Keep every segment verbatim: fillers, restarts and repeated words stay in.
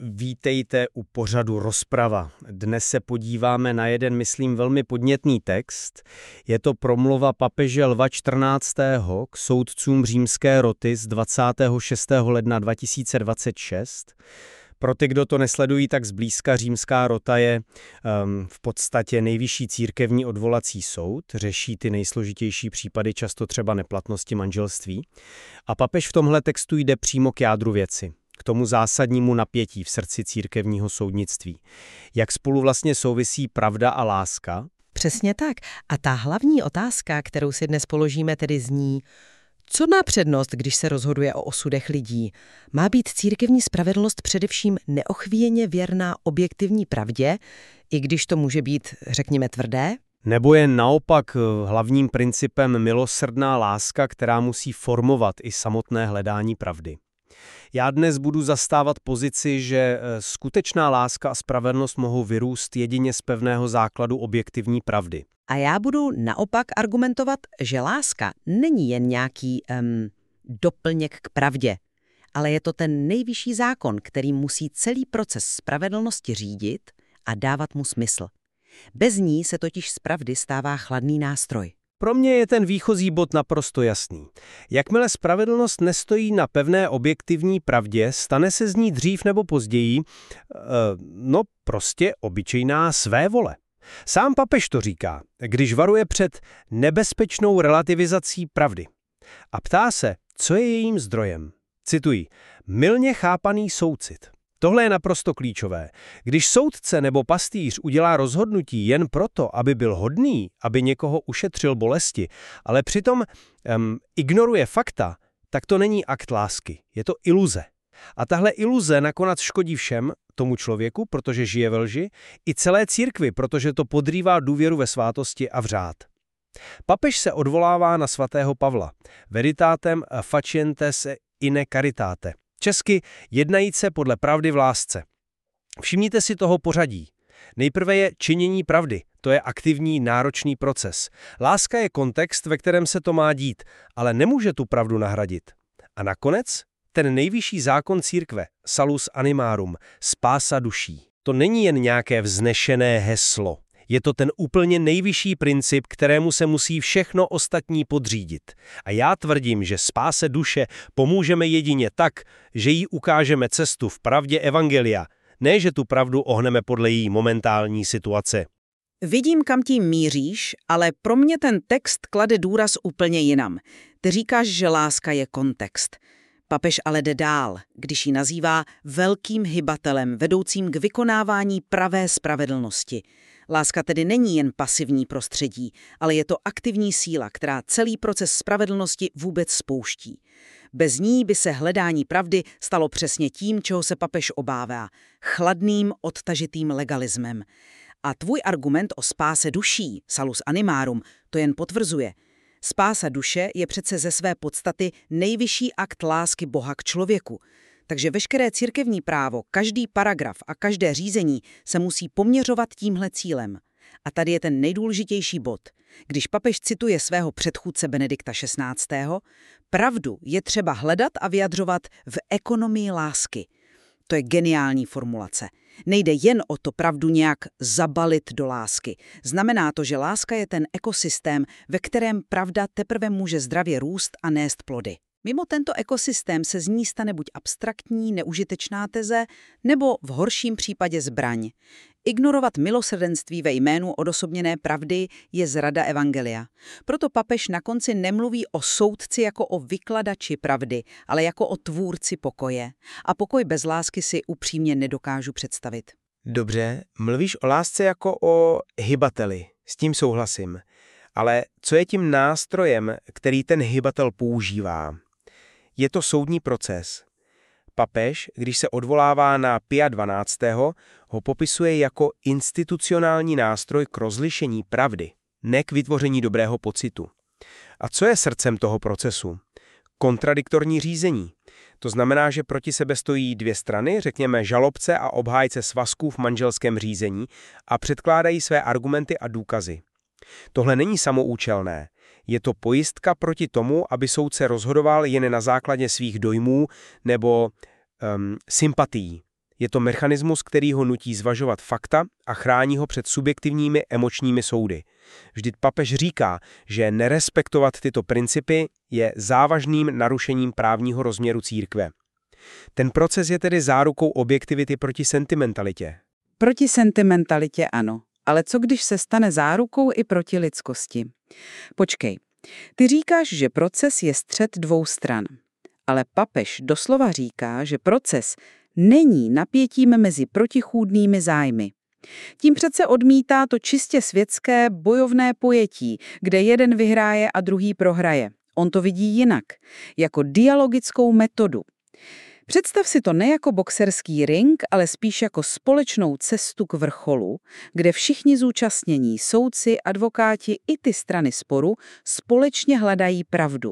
Vítejte u pořadu Rozprava. Dnes se podíváme na jeden, myslím, velmi podnětný text. Je to promluva papeže Lva čtrnáctého k soudcům římské roty z dvacátého šestého ledna dva tisíce dvacet šest. Pro ty, kdo to nesledují tak zblízka, římská rota je um, v podstatě nejvyšší církevní odvolací soud, řeší ty nejsložitější případy, často třeba neplatnosti manželství. A papež v tomhle textu jde přímo k jádru věci, k tomu zásadnímu napětí v srdci církevního soudnictví. Jak spolu vlastně souvisí pravda a láska? Přesně tak. A ta hlavní otázka, kterou si dnes položíme, tedy zní: co má přednost, když se rozhoduje o osudech lidí? Má být církevní spravedlnost především neochvějně věrná objektivní pravdě, i když to může být, řekněme, tvrdé? Nebo je naopak hlavním principem milosrdná láska, která musí formovat i samotné hledání pravdy? Já dnes budu zastávat pozici, že skutečná láska a spravedlnost mohou vyrůst jedině z pevného základu objektivní pravdy. A já budu naopak argumentovat, že láska není jen nějaký um, doplněk k pravdě, ale je to ten nejvyšší zákon, který musí celý proces spravedlnosti řídit a dávat mu smysl. Bez ní se totiž z pravdy stává chladný nástroj. Pro mě je ten výchozí bod naprosto jasný. Jakmile spravedlnost nestojí na pevné objektivní pravdě, stane se z ní dřív nebo později, e, no prostě obyčejná svévole. Sám papež to říká, když varuje před nebezpečnou relativizací pravdy. A ptá se, co je jejím zdrojem. Cituji: mylně chápaný soucit. Tohle je naprosto klíčové. Když soudce nebo pastýř udělá rozhodnutí jen proto, aby byl hodný, aby někoho ušetřil bolesti, ale přitom um, ignoruje fakta, tak to není akt lásky, je to iluze. A tahle iluze nakonec škodí všem, tomu člověku, protože žije ve lži, i celé církvi, protože to podrývá důvěru ve svátosti a v řád. Papež se odvolává na svatého Pavla, veritatem facientes in caritate. Česky jednajíc se podle pravdy v lásce. Všimněte si toho pořadí. Nejprve je činění pravdy, to je aktivní, náročný proces. Láska je kontext, ve kterém se to má dít, ale nemůže tu pravdu nahradit. A nakonec ten nejvyšší zákon církve, salus animarum, spása duší. To není jen nějaké vznešené heslo. Je to ten úplně nejvyšší princip, kterému se musí všechno ostatní podřídit. A já tvrdím, že spáse duše pomůžeme jedině tak, že jí ukážeme cestu v pravdě evangelia, ne že tu pravdu ohneme podle její momentální situace. Vidím, kam tím míříš, ale pro mě ten text klade důraz úplně jinam. Ty říkáš, že láska je kontext. Papež ale jde dál, když ji nazývá velkým hybatelem, vedoucím k vykonávání pravé spravedlnosti. Láska tedy není jen pasivní prostředí, ale je to aktivní síla, která celý proces spravedlnosti vůbec spouští. Bez ní by se hledání pravdy stalo přesně tím, čeho se papež obává – chladným, odtažitým legalismem. A tvůj argument o spáse duší, salus animarum, to jen potvrzuje. Spása duše je přece ze své podstaty nejvyšší akt lásky Boha k člověku. Takže veškeré církevní právo, každý paragraf a každé řízení se musí poměřovat tímhle cílem. A tady je ten nejdůležitější bod. Když papež cituje svého předchůdce Benedikta šestnáctého, pravdu je třeba hledat a vyjadřovat v ekonomii lásky. To je geniální formulace. Nejde jen o to pravdu nějak zabalit do lásky. Znamená to, že láska je ten ekosystém, ve kterém pravda teprve může zdravě růst a nést plody. Mimo tento ekosystém se z ní stane buď abstraktní, neužitečná teze, nebo v horším případě zbraň. Ignorovat milosrdenství ve jménu odosobněné pravdy je zrada evangelia. Proto papež na konci nemluví o soudci jako o vykladači pravdy, ale jako o tvůrci pokoje. A pokoj bez lásky si upřímně nedokážu představit. Dobře, mluvíš o lásce jako o hybateli, s tím souhlasím. Ale co je tím nástrojem, který ten hybatel používá? Je to soudní proces. Papež, když se odvolává na Pia dvanáctého, ho popisuje jako institucionální nástroj k rozlišení pravdy, ne k vytvoření dobrého pocitu. A co je srdcem toho procesu? Kontradiktorní řízení. To znamená, že proti sebe stojí dvě strany, řekněme žalobce a obhájce svazků v manželském řízení, a předkládají své argumenty a důkazy. Tohle není samoučelné. Je to pojistka proti tomu, aby soudce rozhodoval jen na základě svých dojmů nebo um, sympatií. Je to mechanismus, který ho nutí zvažovat fakta a chrání ho před subjektivními emočními soudy. Vždyť papež říká, že nerespektovat tyto principy je závažným narušením právního rozměru církve. Ten proces je tedy zárukou objektivity proti sentimentalitě. Proti sentimentalitě ano, ale co když se stane zárukou i proti lidskosti? Počkej, ty říkáš, že proces je střet dvou stran, ale papež doslova říká, že proces není napětím mezi protichůdnými zájmy. Tím přece odmítá to čistě světské bojovné pojetí, kde jeden vyhraje a druhý prohraje. On to vidí jinak, jako dialogickou metodu. Představ si to ne jako boxerský ring, ale spíš jako společnou cestu k vrcholu, kde všichni zúčastnění, soudci, advokáti i ty strany sporu společně hledají pravdu.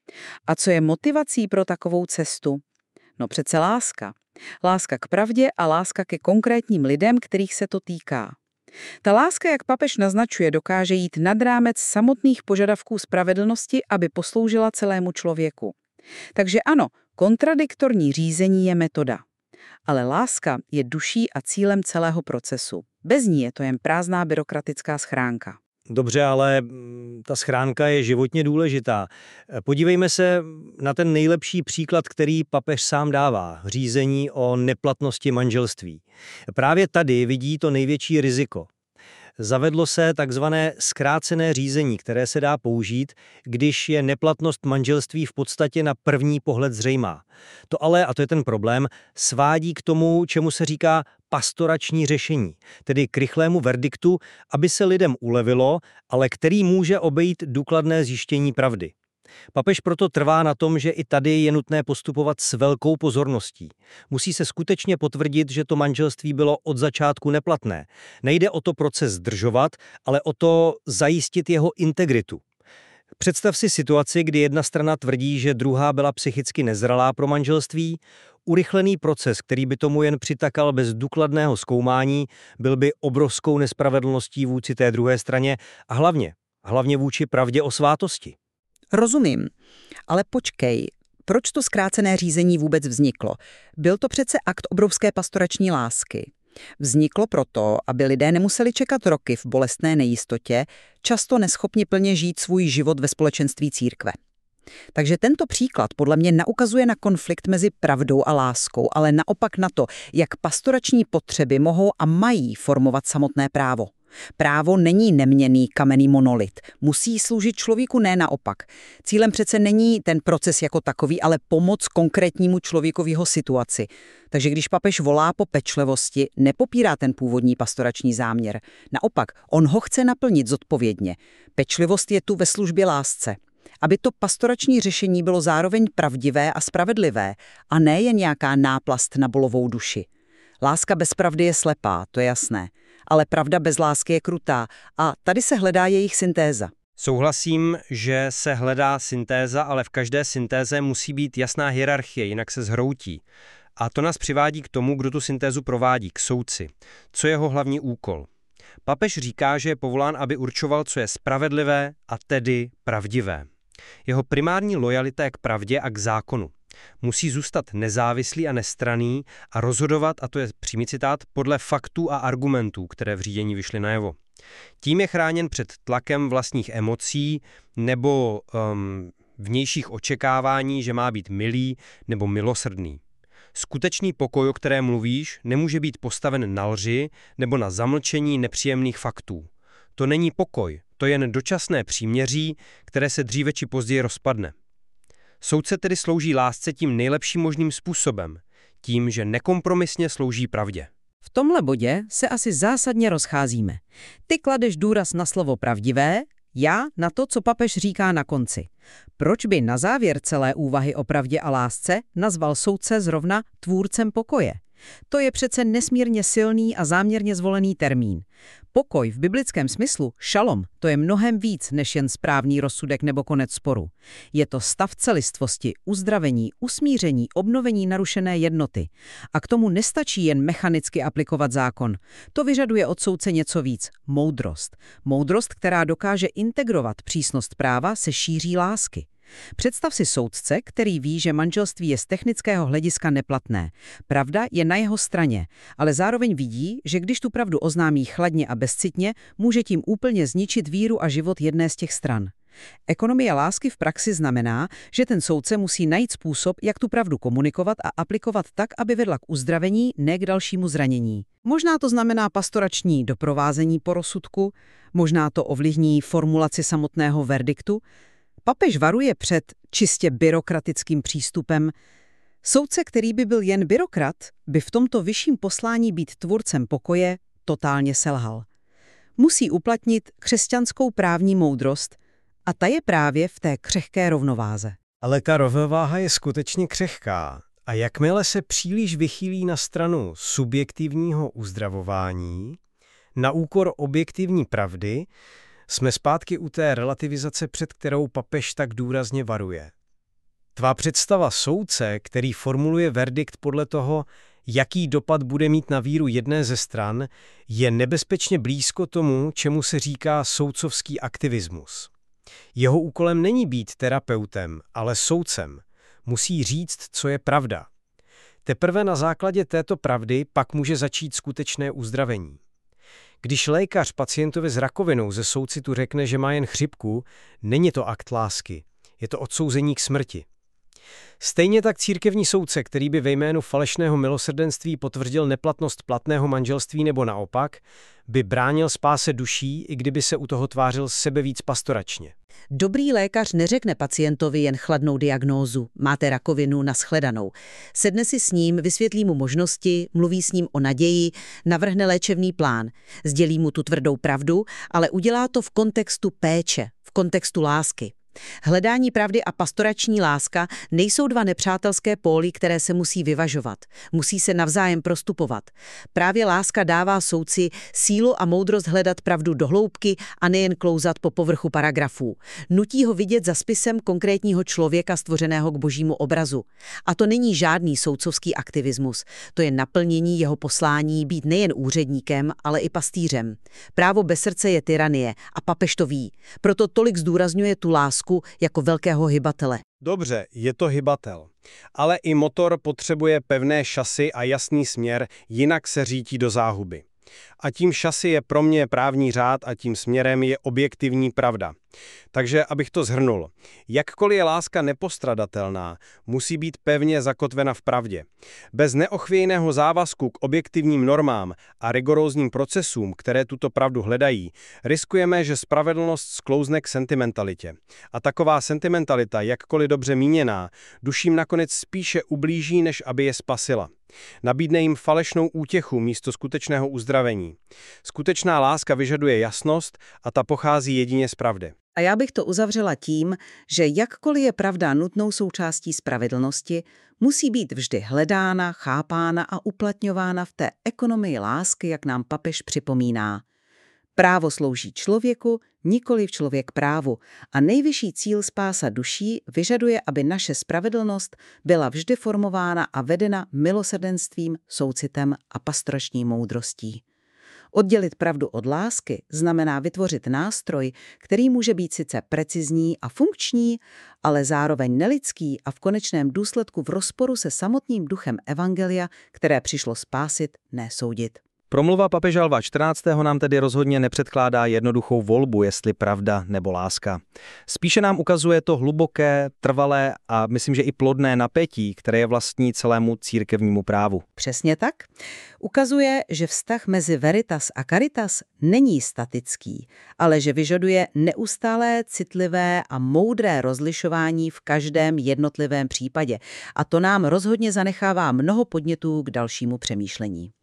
A co je motivací pro takovou cestu? No přece láska. Láska k pravdě a láska ke konkrétním lidem, kterých se to týká. Ta láska, jak papež naznačuje, dokáže jít nad rámec samotných požadavků spravedlnosti, aby posloužila celému člověku. Takže ano, kontradiktorní řízení je metoda. Ale láska je duší a cílem celého procesu. Bez ní je to jen prázdná byrokratická schránka. Dobře, ale ta schránka je životně důležitá. Podívejme se na ten nejlepší příklad, který papež sám dává. Řízení o neplatnosti manželství. Právě tady vidí to největší riziko. Zavedlo se takzvané zkrácené řízení, které se dá použít, když je neplatnost manželství v podstatě na první pohled zřejmá. To ale, a to je ten problém, svádí k tomu, čemu se říká pastorační řešení, tedy k rychlému verdiktu, aby se lidem ulevilo, ale který může obejít důkladné zjištění pravdy. Papež proto trvá na tom, že i tady je nutné postupovat s velkou pozorností. Musí se skutečně potvrdit, že to manželství bylo od začátku neplatné. Nejde o to proces zdržovat, ale o to zajistit jeho integritu. Představ si situaci, kdy jedna strana tvrdí, že druhá byla psychicky nezralá pro manželství. Urychlený proces, který by tomu jen přitakal bez důkladného zkoumání, byl by obrovskou nespravedlností vůči té druhé straně a hlavně, hlavně vůči pravdě o svátosti. Rozumím, ale počkej, proč to zkrácené řízení vůbec vzniklo? Byl to přece akt obrovské pastorační lásky. Vzniklo proto, aby lidé nemuseli čekat roky v bolestné nejistotě, často neschopni plně žít svůj život ve společenství církve. Takže tento příklad podle mě naukazuje na konflikt mezi pravdou a láskou, ale naopak na to, jak pastorační potřeby mohou a mají formovat samotné právo. Právo není neměnný kamenný monolit. Musí sloužit člověku, ne naopak. Cílem přece není ten proces jako takový, ale pomoc konkrétnímu člověku v jeho situaci. Takže když papež volá po pečlivosti, nepopírá ten původní pastorační záměr. Naopak, on ho chce naplnit zodpovědně. Pečlivost je tu ve službě lásce. Aby to pastorační řešení bylo zároveň pravdivé a spravedlivé, a ne jen nějaká náplast na bolovou duši. Láska bez pravdy je slepá, to je jasné. Ale pravda bez lásky je krutá a tady se hledá jejich syntéza. Souhlasím, že se hledá syntéza, ale v každé syntéze musí být jasná hierarchie, jinak se zhroutí. A to nás přivádí k tomu, kdo tu syntézu provádí, k soudci. Co je jeho hlavní úkol? Papež říká, že je povolán, aby určoval, co je spravedlivé a tedy pravdivé. Jeho primární lojalita je k pravdě a k zákonu. Musí zůstat nezávislý a nestranný a rozhodovat, a to je přímý citát, podle faktů a argumentů, které v řízení vyšly najevo. Tím je chráněn před tlakem vlastních emocí nebo um, vnějších očekávání, že má být milý nebo milosrdný. Skutečný pokoj, o kterém mluvíš, nemůže být postaven na lži nebo na zamlčení nepříjemných faktů. To není pokoj, to je jen dočasné příměří, které se dříve či později rozpadne. Soudce tedy slouží lásce tím nejlepším možným způsobem, tím, že nekompromisně slouží pravdě. V tomhle bodě se asi zásadně rozcházíme. Ty kladeš důraz na slovo pravdivé, já na to, co papež říká na konci. Proč by na závěr celé úvahy o pravdě a lásce nazval soudce zrovna tvůrcem pokoje? To je přece nesmírně silný a záměrně zvolený termín. Pokoj v biblickém smyslu, šalom, to je mnohem víc než jen správný rozsudek nebo konec sporu. Je to stav celistvosti, uzdravení, usmíření, obnovení narušené jednoty. A k tomu nestačí jen mechanicky aplikovat zákon. To vyžaduje od soudce něco víc. Moudrost. Moudrost, která dokáže integrovat přísnost práva se šíří lásky. Představ si soudce, který ví, že manželství je z technického hlediska neplatné. Pravda je na jeho straně, ale zároveň vidí, že když tu pravdu oznámí chladně a bezcitně, může tím úplně zničit víru a život jedné z těch stran. Ekonomie lásky v praxi znamená, že ten soudce musí najít způsob, jak tu pravdu komunikovat a aplikovat tak, aby vedla k uzdravení, ne k dalšímu zranění. Možná to znamená pastorační doprovázení po rozsudku, možná to ovlivní formulaci samotného verdiktu. Papež varuje před čistě byrokratickým přístupem. Soudce, který by byl jen byrokrat, by v tomto vyšším poslání být tvůrcem pokoje totálně selhal. Musí uplatnit křesťanskou právní moudrost, a ta je právě v té křehké rovnováze. Ale ta rovnováha je skutečně křehká. A jakmile se příliš vychýlí na stranu subjektivního uzdravování, na úkor objektivní pravdy, jsme zpátky u té relativizace, před kterou papež tak důrazně varuje. Tvá představa soudce, který formuluje verdikt podle toho, jaký dopad bude mít na víru jedné ze stran, je nebezpečně blízko tomu, čemu se říká soudcovský aktivismus. Jeho úkolem není být terapeutem, ale soudcem. Musí říct, co je pravda. Teprve na základě této pravdy pak může začít skutečné uzdravení. Když lékař pacientovi s rakovinou ze soucitu řekne, že má jen chřipku, není to akt lásky, je to odsouzení k smrti. Stejně tak církevní soudce, který by ve jménu falešného milosrdenství potvrdil neplatnost platného manželství nebo naopak, by bránil spáse duší, i kdyby se u toho tvářil sebevíc pastoračně. Dobrý lékař neřekne pacientovi jen chladnou diagnózu, máte rakovinu, nashledanou. Sedne si s ním, vysvětlí mu možnosti, mluví s ním o naději, navrhne léčebný plán, sdělí mu tu tvrdou pravdu, ale udělá to v kontextu péče, v kontextu lásky. Hledání pravdy a pastorační láska nejsou dva nepřátelské póly, které se musí vyvažovat. Musí se navzájem prostupovat. Právě láska dává soudci sílu a moudrost hledat pravdu do hloubky a nejen klouzat po povrchu paragrafů. Nutí ho vidět za spisem konkrétního člověka stvořeného k božímu obrazu. A to není žádný soudcovský aktivismus. To je naplnění jeho poslání být nejen úředníkem, ale i pastýřem. Právo bez srdce je tyranie a papež to ví. Proto tolik zdůrazňuje tu lásku jako velkého hybatele. Dobře, je to hybatel. Ale i motor potřebuje pevné šasy a jasný směr, jinak se řítí do záhuby. A tím šasy je pro mě právní řád a tím směrem je objektivní pravda. Takže abych to shrnul. Jakkoliv je láska nepostradatelná, musí být pevně zakotvena v pravdě. Bez neochvějného závazku k objektivním normám a rigorózním procesům, které tuto pravdu hledají, riskujeme, že spravedlnost sklouzne k sentimentalitě. A taková sentimentalita, jakkoliv dobře míněná, duším nakonec spíše ublíží, než aby je spasila. Nabídne jim falešnou útěchu místo skutečného uzdravení. Skutečná láska vyžaduje jasnost a ta pochází jedině z pravdy. A já bych to uzavřela tím, že jakkoliv je pravda nutnou součástí spravedlnosti, musí být vždy hledána, chápána a uplatňována v té ekonomii lásky, jak nám papež připomíná. Právo slouží člověku, nikoliv člověk právu a nejvyšší cíl spása duší vyžaduje, aby naše spravedlnost byla vždy formována a vedena milosrdenstvím, soucitem a pastorační moudrostí. Oddělit pravdu od lásky znamená vytvořit nástroj, který může být sice precizní a funkční, ale zároveň nelidský a v konečném důsledku v rozporu se samotným duchem evangelia, které přišlo spásit, ne soudit. Promluva papeža Lva čtrnáctého nám tedy rozhodně nepředkládá jednoduchou volbu, jestli pravda nebo láska. Spíše nám ukazuje to hluboké, trvalé a myslím, že i plodné napětí, které je vlastní celému církevnímu právu. Přesně tak. Ukazuje, že vztah mezi veritas a caritas není statický, ale že vyžaduje neustálé, citlivé a moudré rozlišování v každém jednotlivém případě. A to nám rozhodně zanechává mnoho podnětů k dalšímu přemýšlení.